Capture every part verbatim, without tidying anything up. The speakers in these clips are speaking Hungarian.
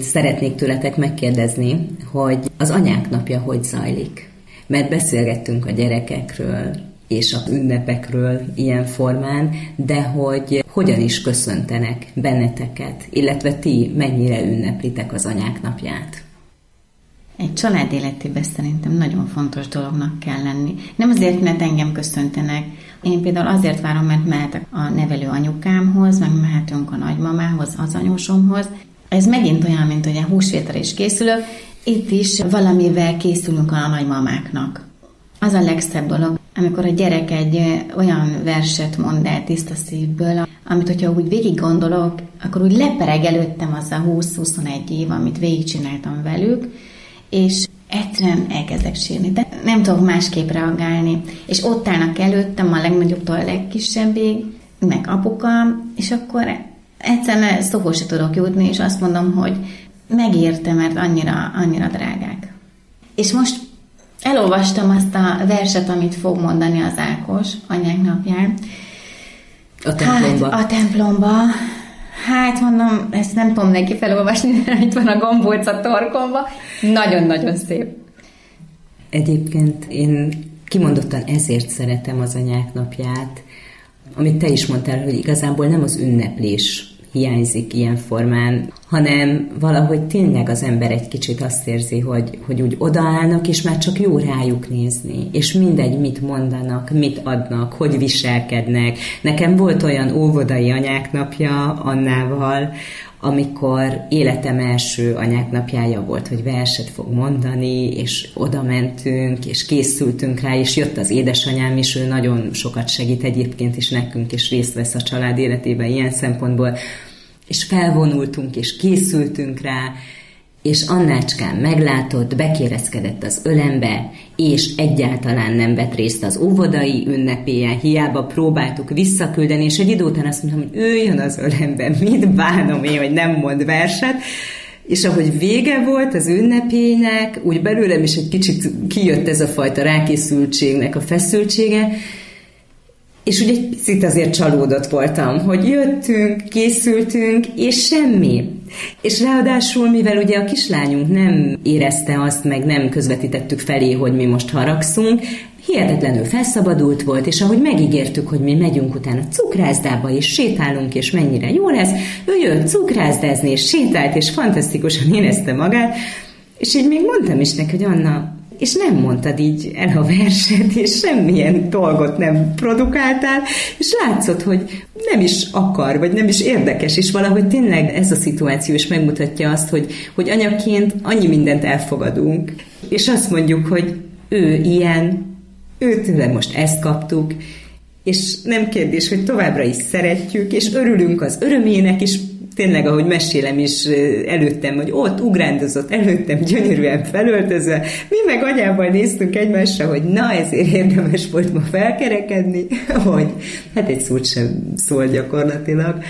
szeretnék tőletek megkérdezni, hogy az anyák napja hogy zajlik? Mert beszélgettünk a gyerekekről és a ünnepekről ilyen formán, de hogy hogyan is köszöntenek benneteket, illetve ti mennyire ünneplitek az anyák napját? Egy család életében szerintem nagyon fontos dolognak kell lenni. Nem azért, mert engem köszöntenek. Én például azért várom, mert mehetek a nevelő anyukámhoz, meg mehetünk a nagymamához, az anyósomhoz. Ez megint olyan, mint hogy a húsvétre is készülök. Itt is valamivel készülünk a nagymamáknak. Az a legszebb dolog, amikor a gyerek egy olyan verset mond el tiszta szívből, amit, hogyha úgy végig gondolok, akkor úgy lepereg előttem az a húsz-huszonegy év, amit végigcsináltam velük, és egyszerűen elkezdek sírni. De nem tudok másképp reagálni. És ott állnak előttem a legnagyobbtól a legkisebbig, meg apukám, és akkor egyszerűen szóhoz se tudok jutni, és azt mondom, hogy megérte, mert annyira, annyira drágák. És most elolvastam azt a verset, amit fog mondani az Ákos anyák napján. A templomba. Hát, a templomba. Hát mondom, ezt nem tudom neki felolvasni, mert itt van a gombóc a torkomba. Nagyon-nagyon szép. Egyébként én kimondottan ezért szeretem az anyák napját, amit te is mondtál, hogy igazából nem az ünneplés hiányzik ilyen formán, hanem valahogy tényleg az ember egy kicsit azt érzi, hogy, hogy úgy odaállnak, és már csak jó rájuk nézni, és mindegy, mit mondanak, mit adnak, hogy viselkednek. Nekem volt olyan óvodai anyák napja Annával, amikor életem első anyák napjája volt, hogy verset fog mondani, és oda mentünk, és készültünk rá, és jött az édesanyám is, ő nagyon sokat segít egyébként, és nekünk is részt vesz a család életében ilyen szempontból, és felvonultunk, és készültünk rá, és Annácskám meglátott, bekérezkedett az ölembe, és egyáltalán nem vett részt az óvodai ünnepélyen, hiába próbáltuk visszaküldeni, és egy idő után azt mondtam, hogy üljön az ölembe, mit bánom én, hogy nem mond verset, és ahogy vége volt az ünnepélynek, úgy belőlem is egy kicsit kijött ez a fajta rákészültségnek a feszültsége, és úgy egy picit azért csalódott voltam, hogy jöttünk, készültünk, és semmi. És ráadásul, mivel ugye a kislányunk nem érezte azt, meg nem közvetítettük felé, hogy mi most haragszunk, hihetetlenül felszabadult volt, és ahogy megígértük, hogy mi megyünk utána cukrászdába, és sétálunk, és mennyire jó lesz, ő jött cukrászdázni, és sétált, és fantasztikusan érezte magát, és így még mondtam is neki, hogy Anna, és nem mondtad így el a verset, és semmilyen dolgot nem produkáltál, és látszott, hogy nem is akar, vagy nem is érdekes, és valahogy tényleg ez a szituáció is megmutatja azt, hogy, hogy anyaként annyi mindent elfogadunk, és azt mondjuk, hogy ő ilyen, őtőle most ezt kaptuk, és nem kérdés, hogy továbbra is szeretjük, és örülünk az örömének, és tényleg, ahogy mesélem is előttem, hogy ott ugrándozott előttem gyönyörűen felöltözve, mi meg anyával néztünk egymásra, hogy na, ezért érdemes volt ma felkerekedni, hogy hát egy szót sem szól gyakorlatilag.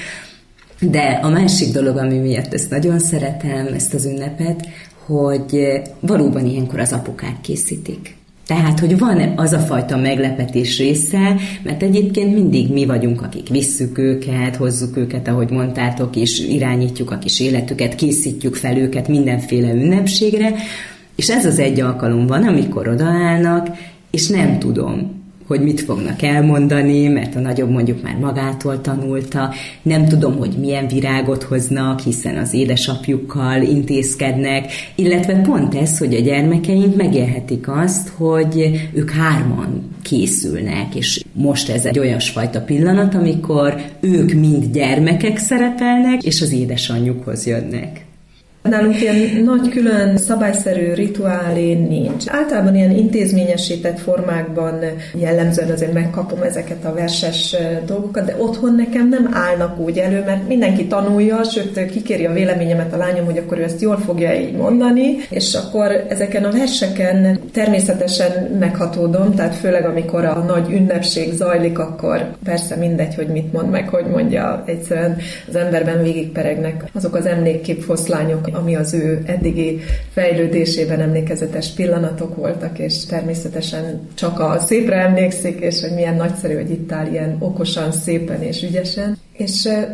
De a másik dolog, ami miatt ezt nagyon szeretem, ezt az ünnepet, hogy valóban ilyenkor az apukák készítik. Tehát, hogy van az a fajta meglepetés része, mert egyébként mindig mi vagyunk, akik visszük őket, hozzuk őket, ahogy mondtátok, és irányítjuk a kis életüket, készítjük fel őket mindenféle ünnepségre, és ez az egy alkalom van, amikor odaállnak, és nem tudom, hogy mit fognak elmondani, mert a nagyobb mondjuk már magától tanulta, nem tudom, hogy milyen virágot hoznak, hiszen az édesapjukkal intézkednek, illetve pont ez, hogy a gyermekeink megélhetik azt, hogy ők hárman készülnek, és most ez egy olyasfajta pillanat, amikor ők mind gyermekek szerepelnek, és az édesanyjukhoz jönnek. Nálunk ilyen nagy külön szabályszerű rituálé nincs. Általában ilyen intézményesített formákban jellemzően azért megkapom ezeket a verses dolgokat, de otthon nekem nem állnak úgy elő, mert mindenki tanulja, sőt kikéri a véleményemet a lányom, hogy akkor ő ezt jól fogja így mondani, és akkor ezeken a verseken természetesen meghatódom, tehát főleg amikor a nagy ünnepség zajlik, akkor persze mindegy, hogy mit mond meg, hogy mondja, egyszerűen az emberben végigperegnek azok az emlékkép-foszlányok, ami az ő eddigi fejlődésében emlékezetes pillanatok voltak, és természetesen csak a szépre emlékszik, és hogy milyen nagyszerű, hogy itt áll ilyen okosan, szépen és ügyesen. És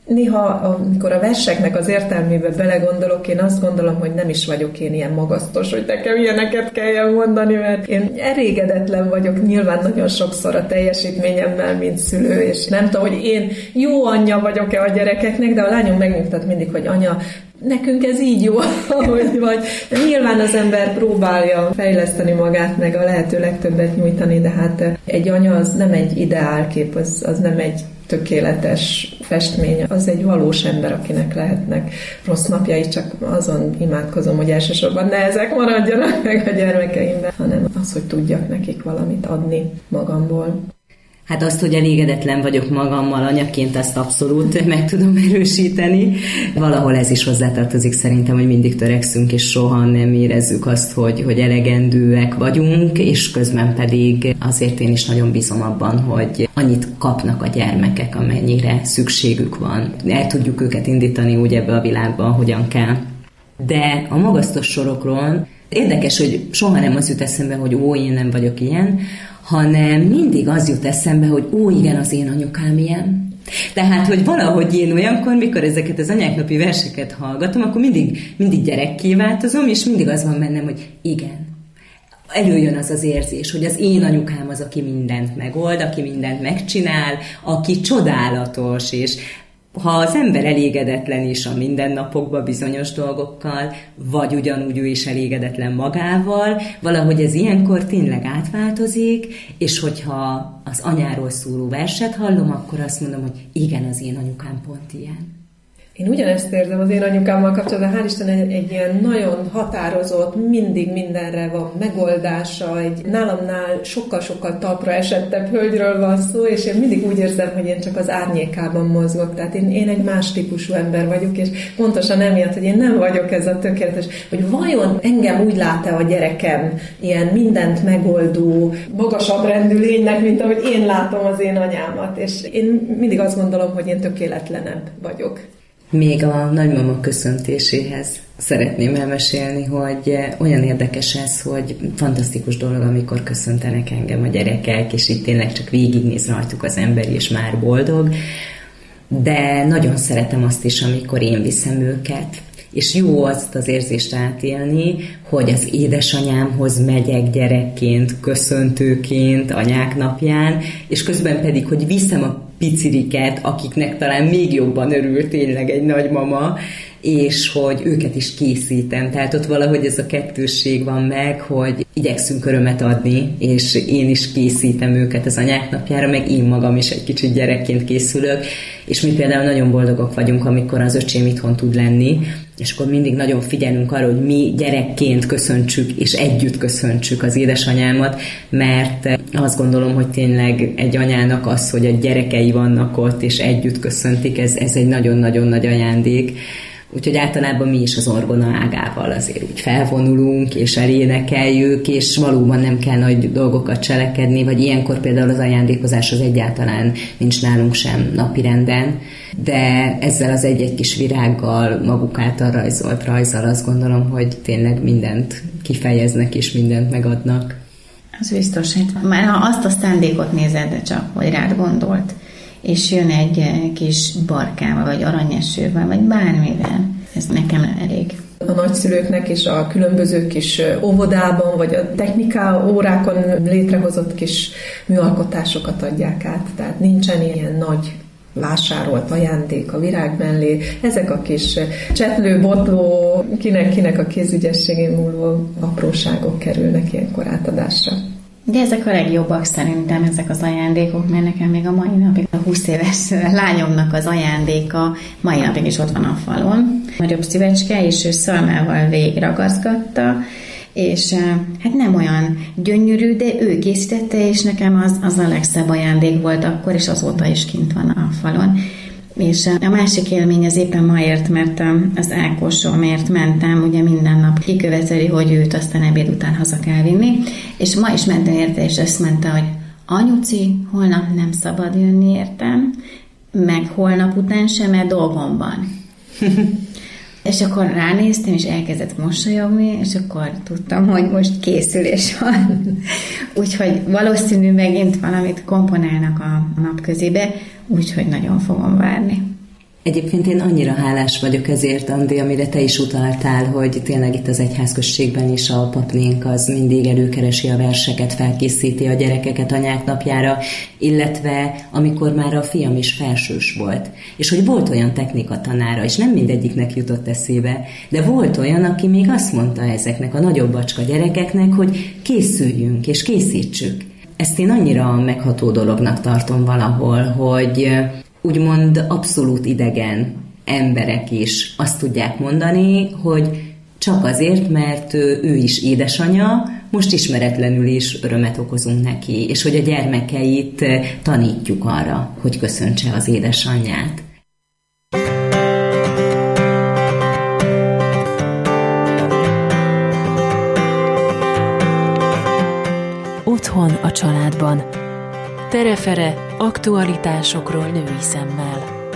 Néha, amikor a verseknek az értelmébe belegondolok, én azt gondolom, hogy nem is vagyok én ilyen magasztos, hogy nekem ilyeneket kelljen mondani, mert én elégedetlen vagyok nyilván nagyon sokszor a teljesítményemmel, mint szülő, és nem tudom, hogy én jó anyja vagyok-e a gyerekeknek, de a lányom megnyugtat mindig, hogy anya, nekünk ez így jó, ahogy vagy. De nyilván az ember próbálja fejleszteni magát, meg a lehető legtöbbet nyújtani, de hát egy anya az nem egy ideálkép, az, az nem egy tökéletes festmény, az egy valós ember, akinek lehetnek rossz napjai, csak azon imádkozom, hogy elsősorban ne ezek maradjanak meg a gyermekeimben, hanem az, hogy tudjak nekik valamit adni magamból. Hát azt, hogy elégedetlen vagyok magammal anyaként, azt abszolút meg tudom erősíteni. Valahol ez is hozzátartozik szerintem, hogy mindig törekszünk, és soha nem érezzük azt, hogy, hogy elegendőek vagyunk, és közben pedig azért én is nagyon bízom abban, hogy annyit kapnak a gyermekek, amennyire szükségük van. El tudjuk őket indítani úgy ebbe a világba, hogyan kell. De a magasztos sorokról érdekes, hogy soha nem az jut eszembe, hogy ó, én nem vagyok ilyen, hanem mindig az jut eszembe, hogy ó, igen, az én anyukám ilyen. Tehát, hogy valahogy én olyankor, mikor ezeket az anyáknapi verseket hallgatom, akkor mindig, mindig gyerekké változom, és mindig az van bennem, hogy igen. Előjön az az érzés, hogy az én anyukám az, aki mindent megold, aki mindent megcsinál, aki csodálatos, és ha az ember elégedetlen is a mindennapokban bizonyos dolgokkal, vagy ugyanúgy ő is elégedetlen magával, valahogy ez ilyenkor tényleg átváltozik, és hogyha az anyáról szóló verset hallom, akkor azt mondom, hogy igen, az én anyukám pont ilyen. Én ugyanezt érzem az én anyukámmal kapcsolatban, hál' Isten egy, egy ilyen nagyon határozott, mindig mindenre van megoldása, egy nálamnál sokkal-sokkal talpra esettebb hölgyről van szó, és én mindig úgy érzem, hogy én csak az árnyékában mozgok, tehát én, én egy más típusú ember vagyok, és pontosan emiatt, hogy én nem vagyok ez a tökéletes, hogy vajon engem úgy lát-e a gyerekem ilyen mindent megoldó, magasabb rendű lénynek, mint ahogy én látom az én anyámat, és én mindig azt gondolom, hogy én tökéletlenebb vagyok. Még a nagymama köszöntéséhez szeretném elmesélni, hogy olyan érdekes ez, hogy fantasztikus dolog, amikor köszöntenek engem a gyerekek, és itt tényleg csak végignéz rajtuk az ember, és már boldog, de nagyon szeretem azt is, amikor én viszem őket. És jó azt az érzést átélni, hogy az édesanyámhoz megyek gyerekként, köszöntőként, anyák napján, és közben pedig, hogy viszem a piciriket, akiknek talán még jobban örül tényleg egy nagymama, és hogy őket is készítem. Tehát ott valahogy ez a kettősség van meg, hogy igyekszünk örömet adni, és én is készítem őket az anyák napjára, meg én magam is egy kicsit gyerekként készülök, és mi például nagyon boldogok vagyunk, amikor az öcsém itthon tud lenni, és akkor mindig nagyon figyelünk arra, hogy mi gyerekként köszöntsük, és együtt köszöntsük az édesanyámat, mert azt gondolom, hogy tényleg egy anyának az, hogy a gyerekei vannak ott, és együtt köszöntik, ez, ez egy nagyon-nagyon nagy ajándék. Úgyhogy általában mi is az orgona ágával azért úgy felvonulunk, és elénekeljük, és valóban nem kell nagy dolgokat cselekedni, vagy ilyenkor például az ajándékozás az egyáltalán nincs nálunk sem napirenden, de ezzel az egy-egy kis virággal, maguk által rajzolt rajzzal azt gondolom, hogy tényleg mindent kifejeznek, és mindent megadnak. Az biztos, hogy már ha azt a szándékot nézed csak, hogy rád gondolt, és jön egy kis barkával, vagy aranyesővel, vagy bármivel. Ez nekem elég. A nagyszülőknek is a különböző kis óvodában, vagy a techniká órákon létrehozott kis műalkotásokat adják át. Tehát nincsen ilyen nagy vásárolt ajándék a virág mellé. Ezek a kis csetlő, botló, kinek-kinek a kézügyességén múló apróságok kerülnek ilyenkor átadásra. De ezek a legjobbak szerintem, ezek az ajándékok, mert nekem még a mai napig a húsz éves lányomnak az ajándéka mai napig is ott van a falon. Nagyobb szívecske, és ő szalmával végigragaszgatta, és hát nem olyan gyönyörű, de ő készítette, és nekem az, az a legszebb ajándék volt akkor, és azóta is kint van a falon. És a másik élmény az éppen ma ért, mert az Ákosomért mentem, ugye minden nap kiköveteli, hogy őt aztán ebéd után haza kell vinni, és ma is mentem érte, és azt mondta, hogy anyuci, holnap nem szabad jönni értem, meg holnap után sem, mert dolgom van. És akkor ránéztem, és elkezdett mosolyogni, és akkor tudtam, hogy most készülés van. Úgyhogy valószínű megint valamit komponálnak a nap közébe, úgyhogy nagyon fogom várni. Egyébként én annyira hálás vagyok ezért, Andi, amire te is utaltál, hogy tényleg itt az egyházközségben is a papnénk az mindig előkeresi a verseket, felkészíti a gyerekeket anyák napjára, illetve amikor már a fiam is felsős volt. És hogy volt olyan technikatanára, és nem mindegyiknek jutott eszébe, de volt olyan, aki még azt mondta ezeknek a nagyobb bacska gyerekeknek, hogy készüljünk és készítsük. Ezt én annyira megható dolognak tartom valahol, hogy úgymond abszolút idegen emberek is azt tudják mondani, hogy csak azért, mert ő is édesanya, most ismeretlenül is örömet okozunk neki, és hogy a gyermekeit tanítjuk arra, hogy köszöntse az édesanyját. Otthon a családban. Tere-fere aktualitásokról női szemmel.